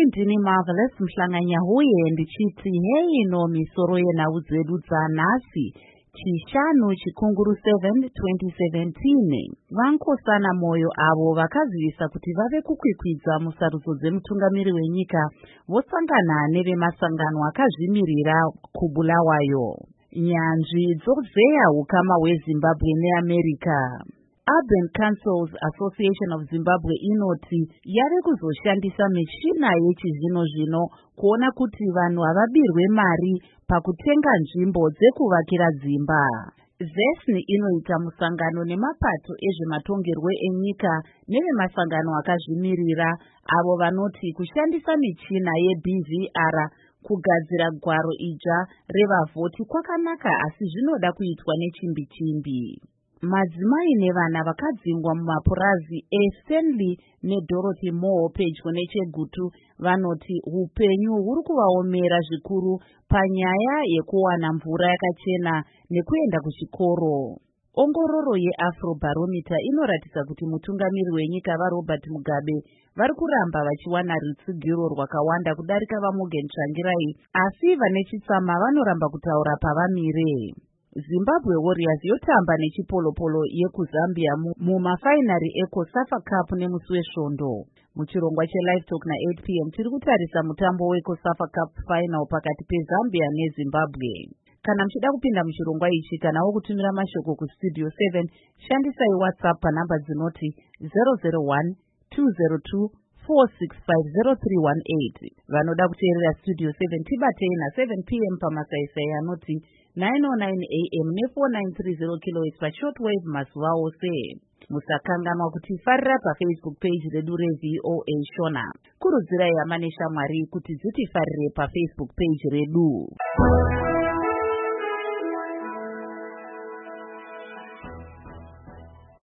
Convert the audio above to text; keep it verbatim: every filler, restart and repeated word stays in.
ndini Marvelous Mhlanganya huye ndichiti hei no misoro yenhau dzedu dzanhasi chishanu chikunguru seven twenty seventeen. Vankosana moyo avo vakazivisa kuti vave kukwikwidza musarudzo dzemutungamiri wenyika vosangana nevemasangano akazvimirira kubulawayo. Nyanzvi dzozeya ukama hweZimbabwe neAmerica. Urban Councils Association of Zimbabwe inoti yave kuzoshandisa michina yechizvino-zvino kuona kuti vanhu havabirwe mari pakutenga nzvimbo dzekuvakira dzimba. ZESNI inoita musangano nemapato ezvematongerwo enyika nevemasangano akazvimirira avo vanoti kushandisa michina yeB V R kugadzira gwaro idzva revavhoti kwakanaka, asi zvinoda kuitwa nechimbi-chimbi. Madzimai nevana vakadzingwa mumapurazi eStanley neDorothy Moore pedyo neChegutu vanoti upenyu huri kuvaomera zvikuru panyaya yekuwana mvura yakachena nekuenda kuchikoro. Ongororo yeAfrobarometer inoratidza kuti mutungamiri wenyika vaRobert Mugabe vari kuramba vachiwana rutsigiro rwakawanda kudarika vaMorgan Tsvangirai, asi vane chitsama vanoramba kutaura pavamire. Zimbabwe Warriors yotamba nechipolopolo yekuZambia mumafainari eCOSAFA Cup nemusi wesvondo. Muchirongwa cheLive Talk na eight p m tiri kutarisa mutambo weCOSAFA Cup final pakati peZambia neZimbabwe. Kana muchida kupinda muchirongwa ichi kana wokutumira mashoko kustudio seven, shandisai WhatsApp panhamba dzinoti zero zero one two zero two four six five zero three one eight. Vanoda kuteerera Studio seven tibatei na seven p m pamasaisai anoti nine oh nine a m ne four nine three zero kilohertz pashortwave mazuva ose. Musakanganwa kutifarira paFacebook page redu reV O A Shona. Kurudzirai hama neshamwari kuti dzitifarire paFacebook page redu.